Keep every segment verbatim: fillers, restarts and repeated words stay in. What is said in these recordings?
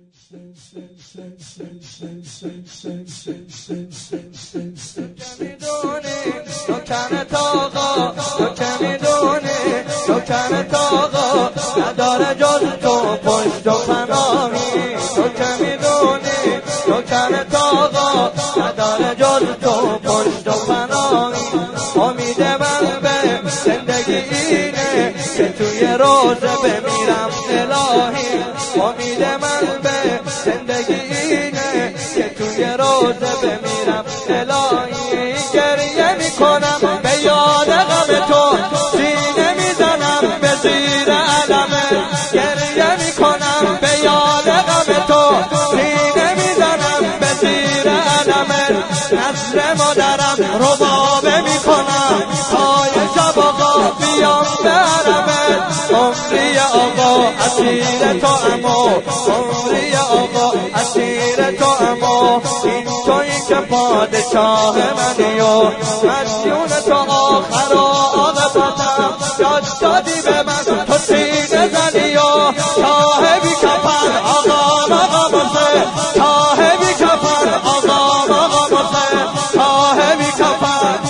نوکرت آقا تو که میدونی نوکرت آقا نداره جز تو پشت و پناهی تو که میدونی نوکرت آقا نداره جز تو پشت و پناهی امید من به زندگی اینه که توی روزه بمیرم الهی امید من به زندگی اینه که توی روزه بمیرم الهی گریه میکنم به یاد غم تو سینه میزنم به زیر علمه گریه میکنم به یاد غم تو سینه میزنم به زیر علمه نسل مادرم ربابه میکنم پای شب آقا بیام به علمه عمری آقا اسیر تو اما عمری آقا اسیر تو اما این تویی که پادشاه منی و مدیون تو آخر و عاقبتم یاد دادی به من تو سینه زنی و صاحبی کفن آقا آقا بسه صاحبی کفن آقا آقا بسه صاحبی کفن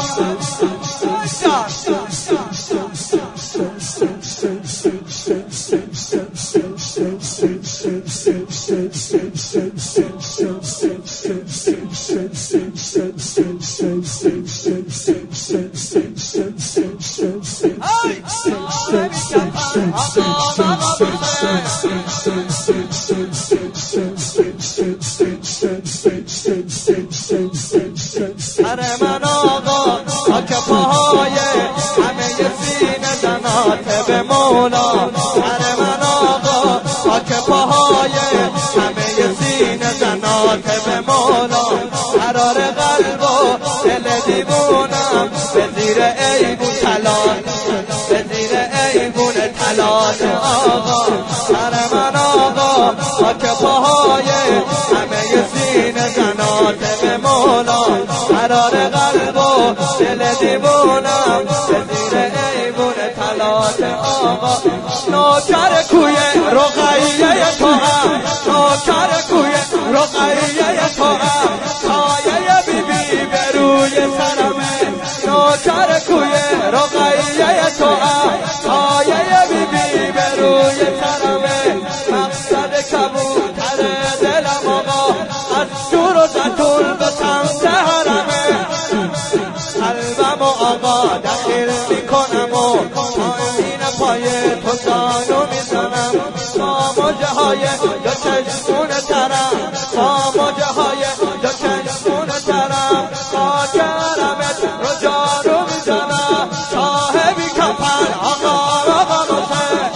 اره من آقا خاک پاهای همه سینه زنات به مولا اره من آقا خاک پاهای همه سینه زنات به مولا قرار قلب و دل دیوونم به زیر ایبون تلال به زیر ایبون تلال آقا اره من آقا خاک پاهای همه سینه زنات به مولا قرار قلب و دل دیوونم به زیر ایبون تلات آقا نوکر کوی رقیه تو هم نوکر کوی رقیه تو هم پایه بی بی به روی سرمه نوکر کوی رقیه تو هم پایه بی بی به روی سرمه مقصد کبوتر دلم آقا از شور و زتون به سمت حرمه قلبم آقا دخیل میکنم و پایین پای تو زانو میزنم با موجه های دو چشمون ترم با موجه های دو چشمون ترم با کرمت رو جارو میزنم صاحبی کپر آقا آقا بسه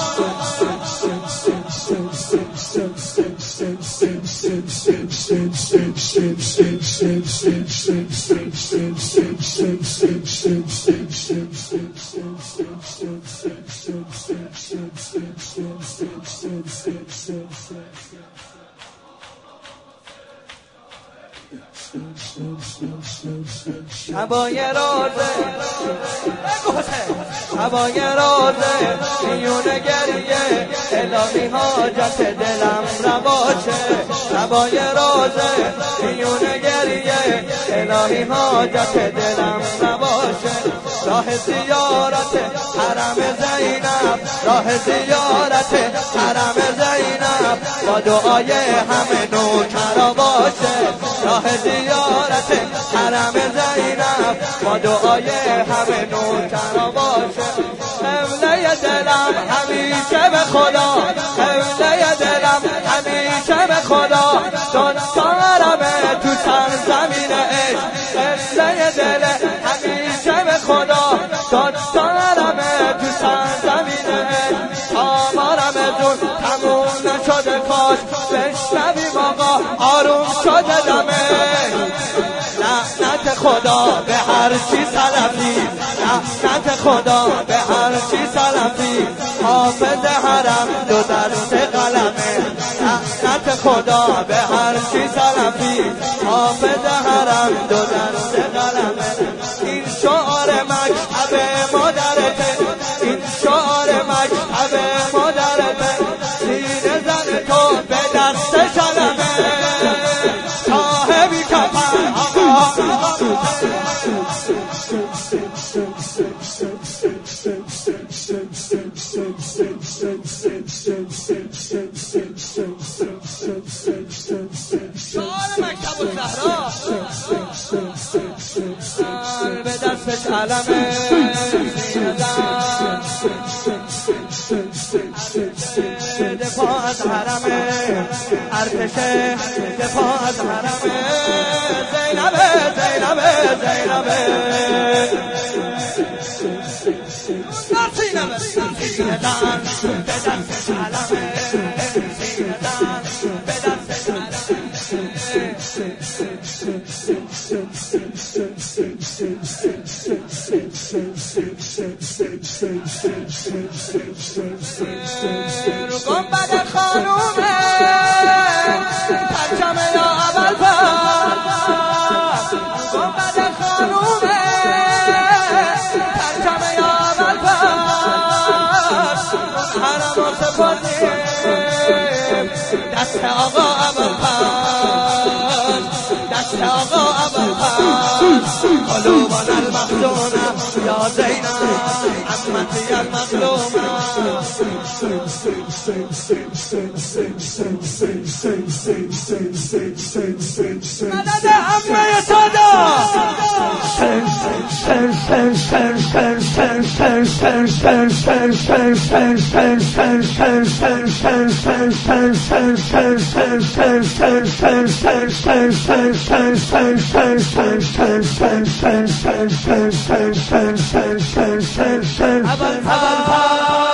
شبای روزه شبای روزه میونه گریه الهی حاجت دلم رواشه شبای روزه میونه گریه الهی حاجت دلم رواشه راه زیارت حرم زینب راه زیارت حرم زینب با دعای همه نوکرا باشه راه زیارت حرم زینب با دعای همه نوکرا باشه قبله دلم همیشه به خدا قبله دلم همیشه به خدا دون تا حرمه تو سرزمین عشق قبله دل همیشه به خدا دون تا حرمه تو سرزمین عشق آمارم جون تموم نشده کاش بشنویم آقا آروم شده دمه لعنت خدا به هر چی سلفی لعنت خدا به هر چی سلفی حافظ حرم دو دست قلمه لعنت خدا به هر چی سلفی حافظ حرم دو دست قلمه این شعار مکتب مادرته این شعار مکتب مادرته سینه زن تو به دست شعار مکتب الزهرا به دستش علم زیندن دفاع از حرمه ارتش دفاع از حرمه زینبه زینبه زینبه زینبه زیندن به دستش علمه زیندن به دستش رو گنبد خانومه پرچم یا اول پر گنبد خانومه پرچم یا اول پر حرم و سپردیم دست آقا اول پر دست آقا اول پر قلوبنا المخزونة یا زینب عمتی المظلومة مدد عمه صدا اول